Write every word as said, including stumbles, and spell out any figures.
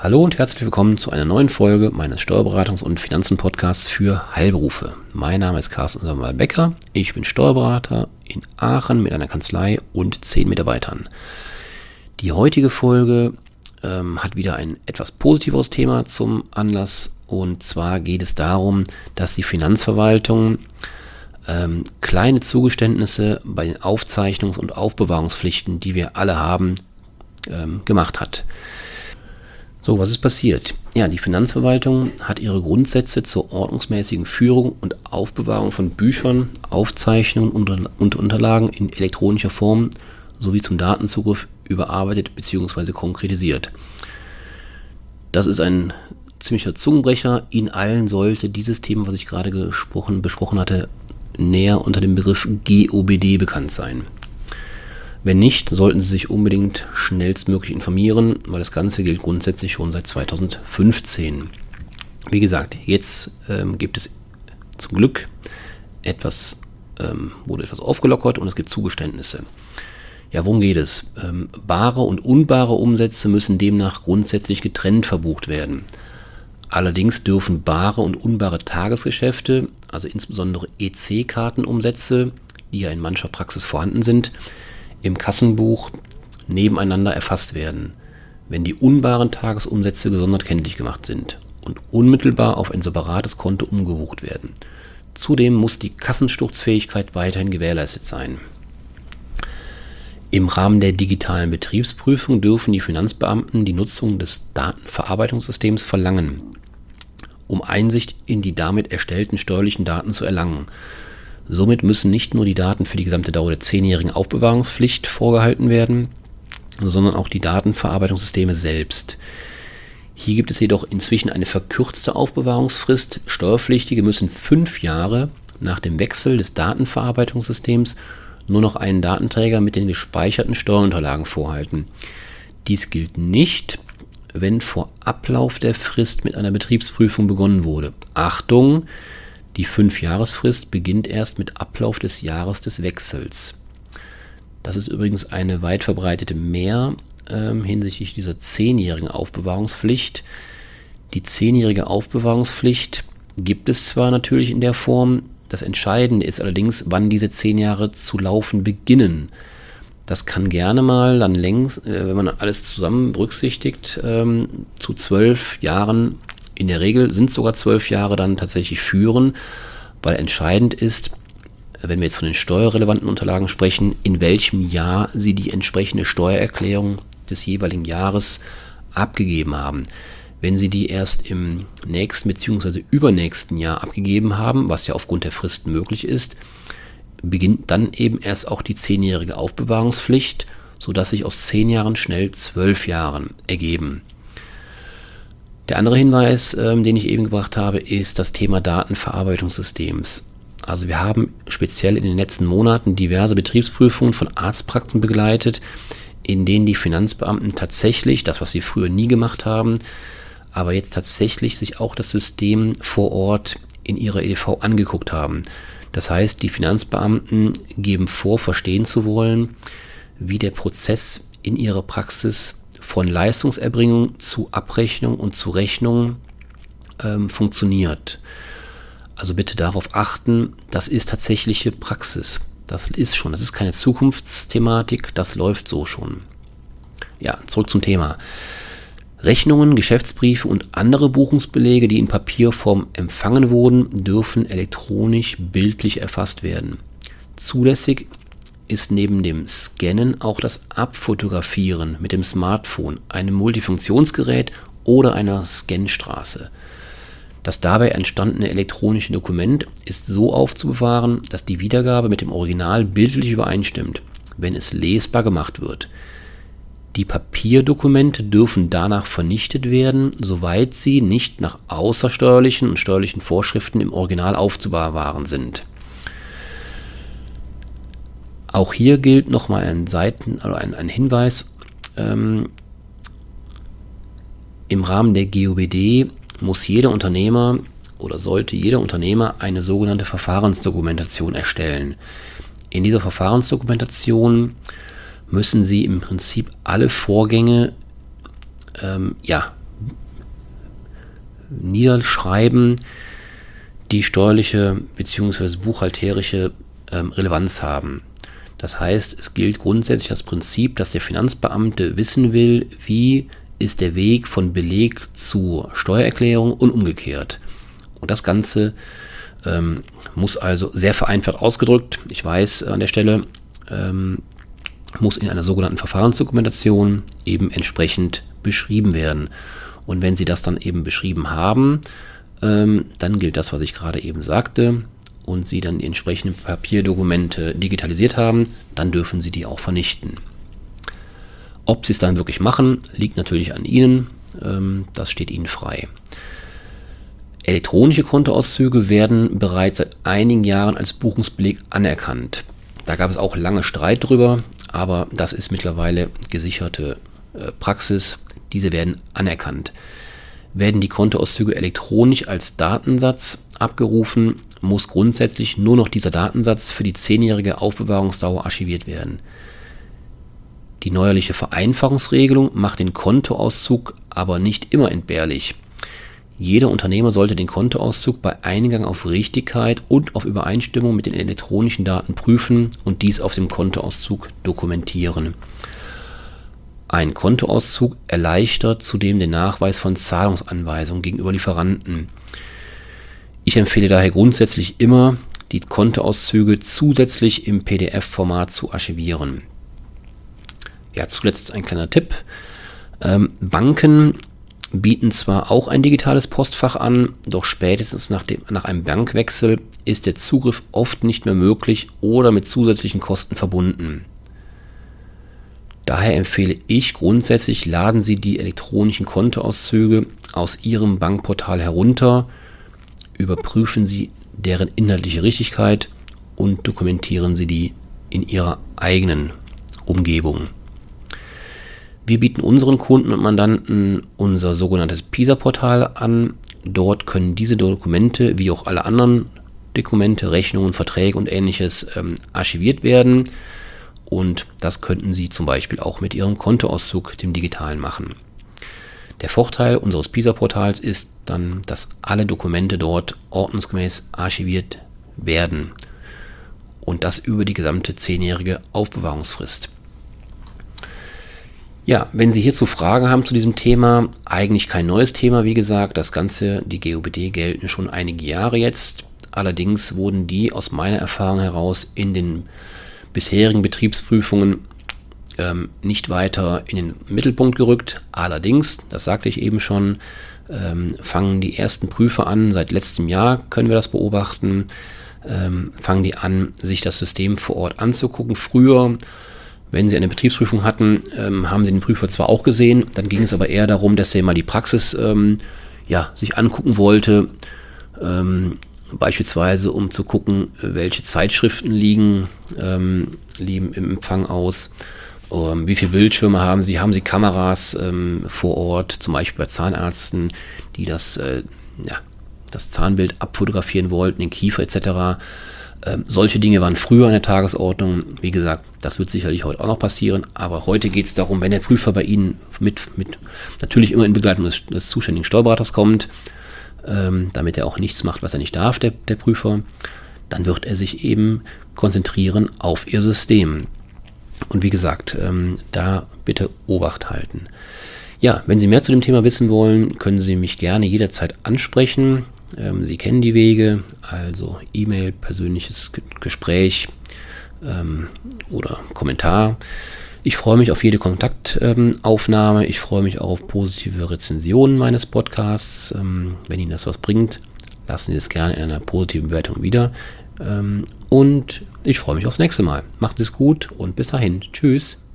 Hallo und herzlich willkommen zu einer neuen Folge meines Steuerberatungs- und Finanzen-Podcasts für Heilberufe. Mein Name ist Carsten Samuel-Becker, ich bin Steuerberater in Aachen mit einer Kanzlei und zehn Mitarbeitern. Die heutige Folge ähm, hat wieder ein etwas positiveres Thema zum Anlass, und zwar geht es darum, dass die Finanzverwaltung ähm, kleine Zugeständnisse bei den Aufzeichnungs- und Aufbewahrungspflichten, die wir alle haben, ähm, gemacht hat. So, was ist passiert? Ja, die Finanzverwaltung hat ihre Grundsätze zur ordnungsmäßigen Führung und Aufbewahrung von Büchern, Aufzeichnungen und Unterlagen in elektronischer Form sowie zum Datenzugriff überarbeitet bzw. konkretisiert. Das ist ein ziemlicher Zungenbrecher. Ihnen allen sollte dieses Thema, was ich gerade gesprochen, besprochen hatte, näher unter dem Begriff G O B D bekannt sein. Wenn nicht, sollten Sie sich unbedingt schnellstmöglich informieren, weil das Ganze gilt grundsätzlich schon seit zweitausendfünfzehn. Wie gesagt, jetzt ähm, gibt es zum Glück etwas, ähm, wurde etwas aufgelockert und es gibt Zugeständnisse. Ja, worum geht es? Ähm, bare und unbare Umsätze müssen demnach grundsätzlich getrennt verbucht werden. Allerdings dürfen bare und unbare Tagesgeschäfte, also insbesondere E C-Kartenumsätze, die ja in mancher Praxis vorhanden sind, im Kassenbuch nebeneinander erfasst werden, wenn die unbaren Tagesumsätze gesondert kenntlich gemacht sind und unmittelbar auf ein separates Konto umgebucht werden. Zudem muss die Kassensturzfähigkeit weiterhin gewährleistet sein. Im Rahmen der digitalen Betriebsprüfung dürfen die Finanzbeamten die Nutzung des Datenverarbeitungssystems verlangen, um Einsicht in die damit erstellten steuerlichen Daten zu erlangen. Somit müssen nicht nur die Daten für die gesamte Dauer der zehnjährigen Aufbewahrungspflicht vorgehalten werden, sondern auch die Datenverarbeitungssysteme selbst. Hier gibt es jedoch inzwischen eine verkürzte Aufbewahrungsfrist. Steuerpflichtige müssen fünf Jahre nach dem Wechsel des Datenverarbeitungssystems nur noch einen Datenträger mit den gespeicherten Steuerunterlagen vorhalten. Dies gilt nicht, wenn vor Ablauf der Frist mit einer Betriebsprüfung begonnen wurde. Achtung! Die Fünfjahresfrist beginnt erst mit Ablauf des Jahres des Wechsels. Das ist übrigens eine weit verbreitete Mehr äh, hinsichtlich dieser zehnjährigen Aufbewahrungspflicht. Die zehnjährige Aufbewahrungspflicht gibt es zwar natürlich in der Form, das Entscheidende ist allerdings, wann diese zehn Jahre zu laufen beginnen. Das kann gerne mal dann längst, äh, wenn man alles zusammen berücksichtigt, ähm, zu zwölf Jahren. In der Regel sind sogar zwölf Jahre dann tatsächlich führen, weil entscheidend ist, wenn wir jetzt von den steuerrelevanten Unterlagen sprechen, in welchem Jahr Sie die entsprechende Steuererklärung des jeweiligen Jahres abgegeben haben. Wenn Sie die erst im nächsten bzw. übernächsten Jahr abgegeben haben, was ja aufgrund der Fristen möglich ist, beginnt dann eben erst auch die zehnjährige Aufbewahrungspflicht, sodass sich aus zehn Jahren schnell zwölf Jahren ergeben. Der andere Hinweis, ähm, den ich eben gebracht habe, ist das Thema Datenverarbeitungssystems. Also wir haben speziell in den letzten Monaten diverse Betriebsprüfungen von Arztpraxen begleitet, in denen die Finanzbeamten tatsächlich, das was sie früher nie gemacht haben, aber jetzt tatsächlich sich auch das System vor Ort in ihrer E D V angeguckt haben. Das heißt, die Finanzbeamten geben vor, verstehen zu wollen, wie der Prozess in ihrer Praxis von Leistungserbringung zu Abrechnung und zu Rechnung ähm, funktioniert. Also bitte darauf achten, das ist tatsächliche Praxis. Das ist schon, das ist keine Zukunftsthematik, das läuft so schon. Ja, zurück zum Thema. Rechnungen, Geschäftsbriefe und andere Buchungsbelege, die in Papierform empfangen wurden, dürfen elektronisch bildlich erfasst werden. Zulässig ist neben dem Scannen auch das Abfotografieren mit dem Smartphone, einem Multifunktionsgerät oder einer Scanstraße. Das dabei entstandene elektronische Dokument ist so aufzubewahren, dass die Wiedergabe mit dem Original bildlich übereinstimmt, wenn es lesbar gemacht wird. Die Papierdokumente dürfen danach vernichtet werden, soweit sie nicht nach außersteuerlichen und steuerlichen Vorschriften im Original aufzubewahren sind. Auch hier gilt nochmal ein, Seiten, also ein, ein Hinweis. Ähm, Im Rahmen der G O B D muss jeder Unternehmer oder sollte jeder Unternehmer eine sogenannte Verfahrensdokumentation erstellen. In dieser Verfahrensdokumentation müssen Sie im Prinzip alle Vorgänge ähm, ja, niederschreiben, die steuerliche bzw. buchhalterische ähm, Relevanz haben. Das heißt, es gilt grundsätzlich das Prinzip, dass der Finanzbeamte wissen will, wie ist der Weg von Beleg zur Steuererklärung und umgekehrt. Und das Ganze ähm, muss also sehr vereinfacht ausgedrückt, ich weiß an der Stelle, ähm, muss in einer sogenannten Verfahrensdokumentation eben entsprechend beschrieben werden. Und wenn Sie das dann eben beschrieben haben, ähm, dann gilt das, was ich gerade eben sagte, und Sie dann die entsprechenden Papierdokumente digitalisiert haben, dann dürfen Sie die auch vernichten. Ob Sie es dann wirklich machen, liegt natürlich an Ihnen, ähm, das steht Ihnen frei. Elektronische Kontoauszüge werden bereits seit einigen Jahren als Buchungsbeleg anerkannt. Da gab es auch lange Streit drüber, aber das ist mittlerweile gesicherte äh, Praxis. Diese werden anerkannt. Werden die Kontoauszüge elektronisch als Datensatz abgerufen, muss grundsätzlich nur noch dieser Datensatz für die zehnjährige Aufbewahrungsdauer archiviert werden. Die neuerliche Vereinfachungsregelung macht den Kontoauszug aber nicht immer entbehrlich. Jeder Unternehmer sollte den Kontoauszug bei Eingang auf Richtigkeit und auf Übereinstimmung mit den elektronischen Daten prüfen und dies auf dem Kontoauszug dokumentieren. Ein Kontoauszug erleichtert zudem den Nachweis von Zahlungsanweisungen gegenüber Lieferanten. Ich empfehle daher grundsätzlich immer, die Kontoauszüge zusätzlich im P D F-Format zu archivieren. Ja, zuletzt ein kleiner Tipp. Ähm, Banken bieten zwar auch ein digitales Postfach an, doch spätestens nach, dem, nach einem Bankwechsel ist der Zugriff oft nicht mehr möglich oder mit zusätzlichen Kosten verbunden. Daher empfehle ich grundsätzlich, laden Sie die elektronischen Kontoauszüge aus Ihrem Bankportal herunter, überprüfen Sie deren inhaltliche Richtigkeit und dokumentieren Sie die in Ihrer eigenen Umgebung. Wir bieten unseren Kunden und Mandanten unser sogenanntes PISA-Portal an. Dort können diese Dokumente, wie auch alle anderen Dokumente, Rechnungen, Verträge und ähnliches ähm, archiviert werden. Und das könnten Sie zum Beispiel auch mit Ihrem Kontoauszug, dem digitalen, machen. Der Vorteil unseres PISA-Portals ist dann, dass alle Dokumente dort ordnungsgemäß archiviert werden. Und das über die gesamte zehnjährige Aufbewahrungsfrist. Ja, wenn Sie hierzu Fragen haben zu diesem Thema, eigentlich kein neues Thema, wie gesagt, das Ganze, die G O B D gelten schon einige Jahre jetzt. Allerdings wurden die aus meiner Erfahrung heraus in den bisherigen Betriebsprüfungen ähm, nicht weiter in den Mittelpunkt gerückt. Allerdings, das sagte ich eben schon, ähm, fangen die ersten Prüfer an, seit letztem Jahr können wir das beobachten, ähm, fangen die an, sich das System vor Ort anzugucken. Früher, wenn Sie eine Betriebsprüfung hatten, ähm, haben Sie den Prüfer zwar auch gesehen, dann ging es aber eher darum, dass er mal die Praxis ähm, ja, sich angucken wollte, ähm, beispielsweise um zu gucken, welche Zeitschriften liegen, ähm, liegen im Empfang aus, ähm, wie viele Bildschirme haben Sie, haben Sie Kameras ähm, vor Ort, zum Beispiel bei Zahnärzten, die das, äh, ja, das Zahnbild abfotografieren wollten, den Kiefer et cetera. Ähm, solche Dinge waren früher an der Tagesordnung. Wie gesagt, das wird sicherlich heute auch noch passieren. Aber heute geht es darum, wenn der Prüfer bei Ihnen mit, mit natürlich immer in Begleitung des, des zuständigen Steuerberaters kommt, ähm, damit er auch nichts macht, was er nicht darf, der, der Prüfer, dann wird er sich eben konzentrieren auf Ihr System. Und wie gesagt, ähm, da bitte Obacht halten. Ja, wenn Sie mehr zu dem Thema wissen wollen, können Sie mich gerne jederzeit ansprechen. Ähm, Sie kennen die Wege, also E-Mail, persönliches G- Gespräch ähm, oder Kommentar. Ich freue mich auf jede Kontaktaufnahme. Ähm, ich freue mich auch auf positive Rezensionen meines Podcasts. Ähm, wenn Ihnen das was bringt, lassen Sie es gerne in einer positiven Bewertung wieder. Ähm, und ich freue mich aufs nächste Mal. Macht es gut und bis dahin. Tschüss.